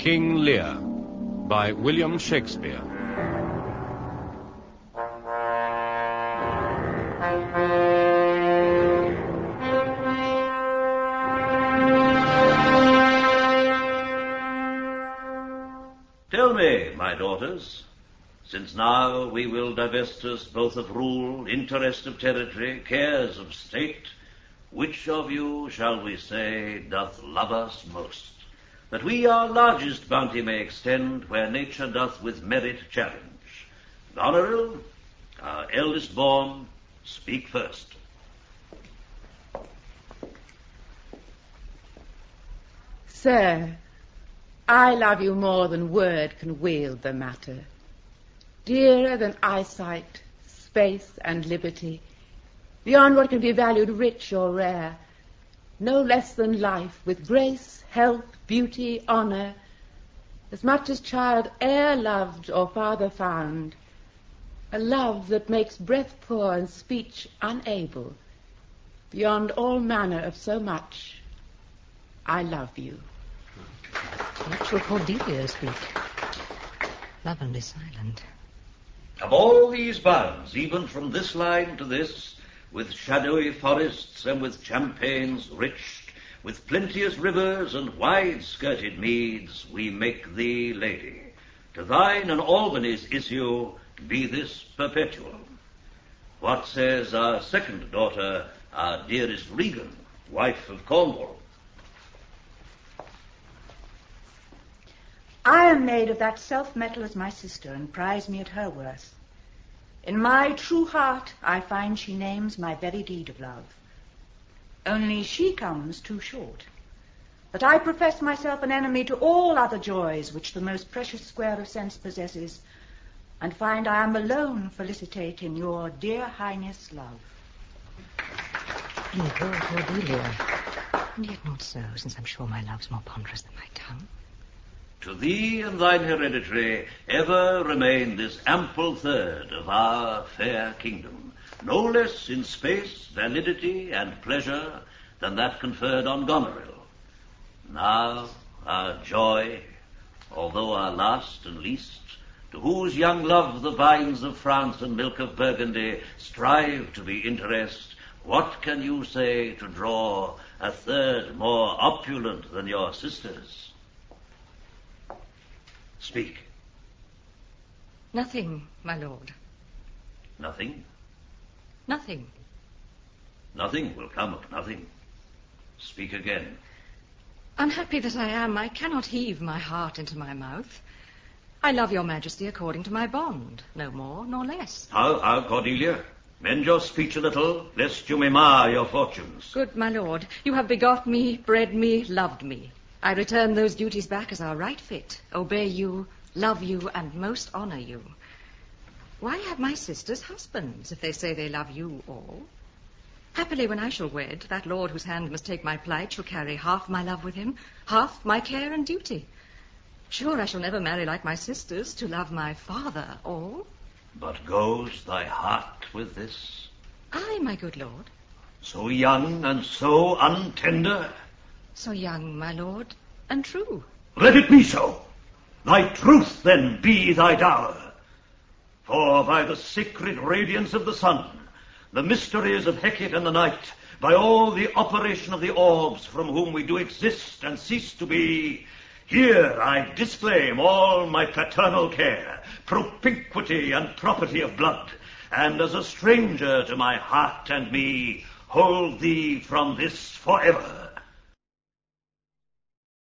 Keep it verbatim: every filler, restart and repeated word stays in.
King Lear by William Shakespeare. Tell me, my daughters, since now we will divest us both of rule, interest of territory, cares of state, which of you, shall we say, doth love us most, that we our largest bounty may extend where nature doth with merit challenge? Goneril, our eldest born, speak first. Sir, I love you more than word can wield the matter. Dearer than eyesight, space, and liberty, beyond what can be valued rich or rare, no less than life, with grace, health, beauty, honour, as much as child e'er loved or father found, a love that makes breath poor and speech unable, beyond all manner of so much, I love you. What shall Cordelia speak? Lovingly silent. Of all these bounds, even from this line to this, with shadowy forests and with champaigns rich, with plenteous rivers and wide-skirted meads, we make thee lady. To thine and Albany's issue be this perpetual. What says our second daughter, our dearest Regan, wife of Cornwall? I am made of that self-metal as my sister, and prize me at her worth. In my true heart I find she names my very deed of love. Only she comes too short. That I profess myself an enemy to all other joys which the most precious square of sense possesses, and find I am alone felicitate in your dear highness love. You go, Cordelia. And yet not so, since I'm sure my love's more ponderous than my tongue. To thee and thine hereditary ever remain this ample third of our fair kingdom, no less in space, validity, and pleasure than that conferred on Goneril. Now our joy, although our last and least, to whose young love the vines of France and milk of Burgundy strive to be interest, what can you say to draw a third more opulent than your sisters? Speak. Nothing, my lord. Nothing? Nothing. Nothing will come of nothing. Speak again. Unhappy that I am, I cannot heave my heart into my mouth. I love your majesty according to my bond, no more nor less. How, how, Cordelia? Mend your speech a little, lest you may mar your fortunes. Good, my lord. You have begot me, bred me, loved me. I return those duties back as our right fit, obey you, love you, and most honour you. Why have my sisters husbands, if they say they love you all? Happily, when I shall wed, that lord whose hand must take my plight shall carry half my love with him, half my care and duty. Sure, I shall never marry like my sisters, to love my father all. But goes thy heart with this? Aye, my good lord. So young and so untender? So young, my lord, and true. Let it be so. Thy truth, then, be thy dower. For by the sacred radiance of the sun, the mysteries of Hecate and the night, by all the operation of the orbs from whom we do exist and cease to be, here I disclaim all my paternal care, propinquity and property of blood, and as a stranger to my heart and me, hold thee from this forever.